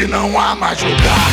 parece não há mais lugar.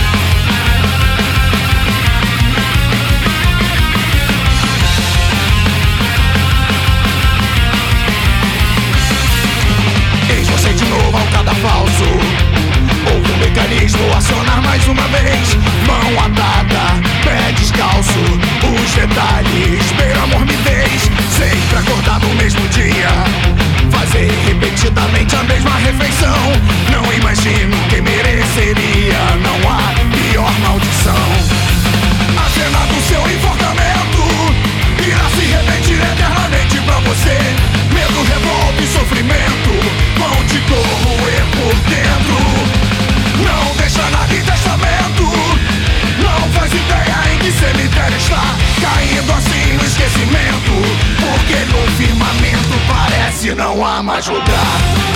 Eis você de novo ao cadafalso. Houve um mecanismo acionar mais uma vez. Mão atada, pé descalço. Os detalhes beiram a morbidez. Sempre acordar no mesmo dia, fazer repetidamente a mesma refeição. Não imagino quem mereceria. Não há pior maldição. A cena do seu enforcamento irá se repetir eternamente pra você. Medo, revolta e sofrimento vão te corroer por dentro. Não deixa nada em testamento. Não faz ideia em que cemitério está, caindo assim no esquecimento. Porque no firmamento parece não há mais lugar.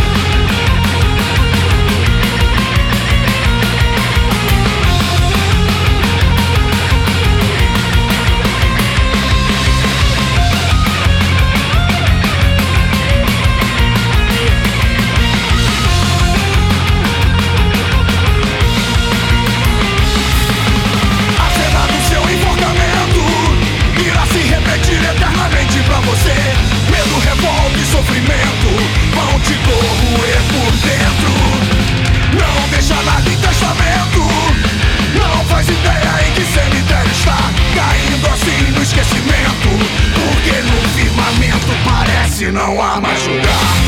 Eternamente pra você. Medo, revolta e sofrimento vão te corroer por dentro. Não deixa nada em testamento. Não faz ideia em que cemitério está, caindo assim no esquecimento. Porque no firmamento parece não há mais lugar.